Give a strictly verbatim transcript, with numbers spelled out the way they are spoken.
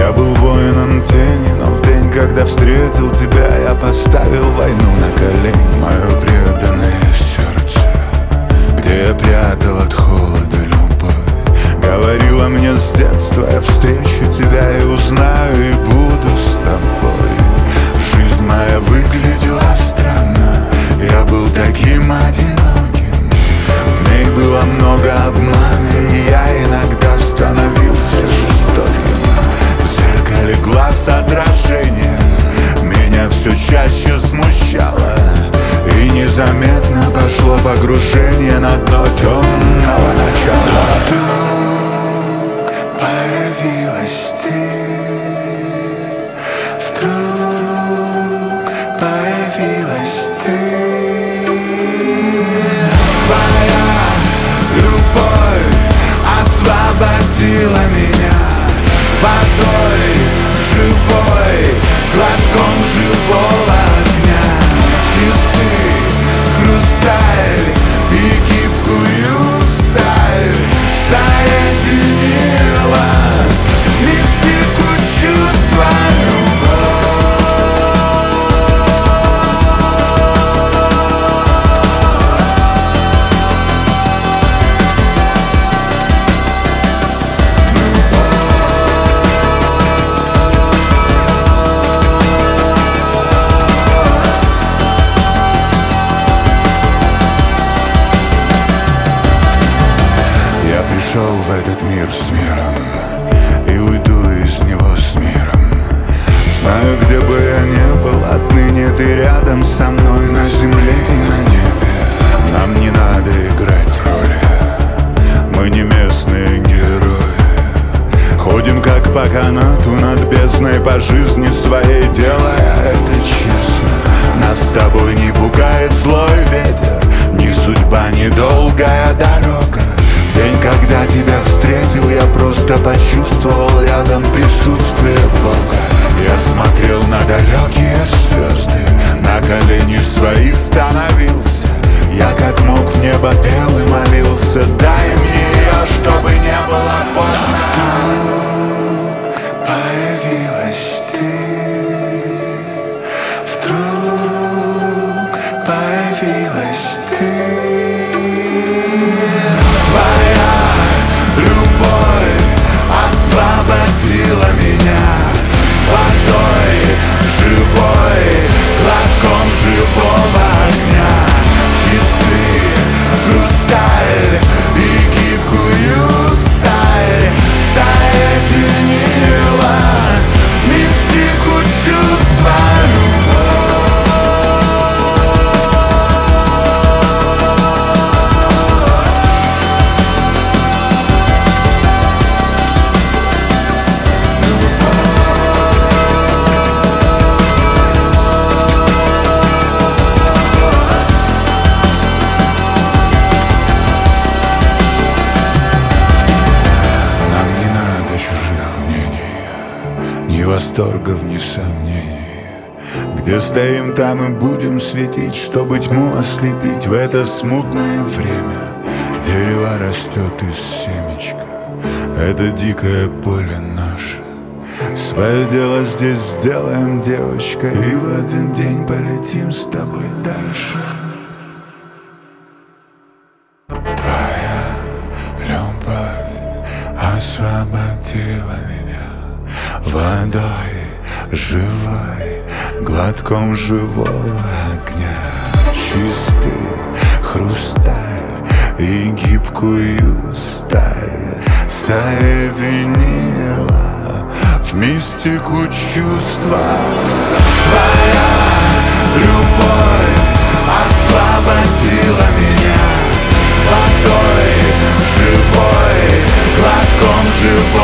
Я был воином тени, но в день, когда встретил тебя, я поставил войну на колени. Мое преданное сердце, где я прятал от холода любовь, говорила мне с детства: я встречу тебя и узнаю, и буду с тобой. Жизнь моя выглядела странно, я был таким одиноким. В ней было много обмана, и я иногда становился жестоким. В зеркале глаз отражение меня все чаще смущало, и незаметно пошло погружение на дно темного начала. Вдруг появилась ты, вдруг появилась ты. Твоя любовь освободила меня водой живой, глотком живого огня. Чистый хрусталь и гибкую сталь соединила в мистику чувства Пришел в этот мир с миром и уйду из него с миром. Знаю, где бы я ни был, отныне ты рядом со мной, на земле и на небе. Нам не надо играть роли, мы не местные герои. Ходим как по канату над бездной, по жизни своей делая это честно. Нас с тобой не пугает злой ветер, ни судьба, ни долгая дорога. В день, когда тебя встретил, я просто почувствовал рядом присутствие Бога. Я смотрел на далекие звезды, на колени свои становился. Я как мог в небо пел и молился: дай мне ее, чтобы не было поздно. Вдруг появилась ты, вдруг появилась ты. Освободила меня водой живой, глотком живого огня. Чистый хрусталь и гибкую сталь соединила в мистику чувства восторгов, ни сомнений. Где стоим, там и будем светить, чтобы тьму ослепить в это смутное время. Дерево растет из семечка, это дикое поле наше. Свое дело здесь сделаем, девочка, и в один день полетим с тобой дальше. Твоя любовь освободила меня водой живой, глотком живого огня. Чистый хрусталь и гибкую сталь соединила в мистику чувства. Твоя любовь освободила меня водой живой, глотком живого